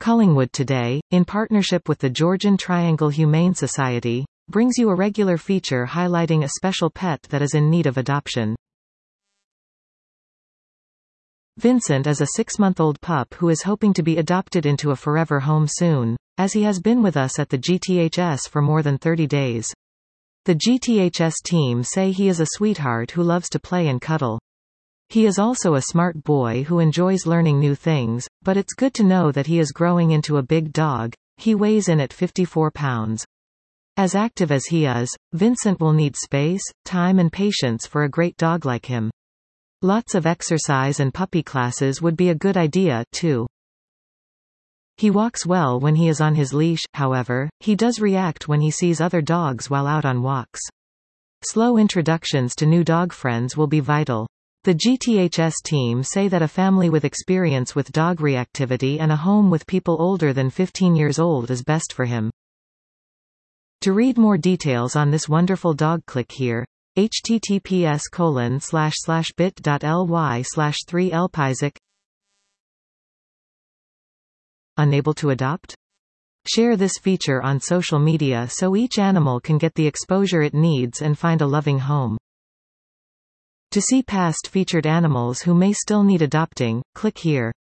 Collingwood Today, in partnership with the Georgian Triangle Humane Society, brings you a regular feature highlighting a special pet that is in need of adoption. Vincent is a 6-month-old pup who is hoping to be adopted into a forever home soon, as he has been with us at the GTHS for more than 30 days. The GTHS team say he is a sweetheart who loves to play and cuddle. He is also a smart boy who enjoys learning new things, but it's good to know that he is growing into a big dog. He weighs in at 54 pounds. As active as he is, Vincent will need space, time and patience for a great dog like him. Lots of exercise and puppy classes would be a good idea, too. He walks well when he is on his leash, however, he does react when he sees other dogs while out on walks. Slow introductions to new dog friends will be vital. The GTHS team say that a family with experience with dog reactivity and a home with people older than 15 years old is best for him. To read more details on this wonderful dog, click here. https://bit.ly/3lpisic. Unable to adopt? Share this feature on social media so each animal can get the exposure it needs and find a loving home. To see past featured animals who may still need adopting, click here.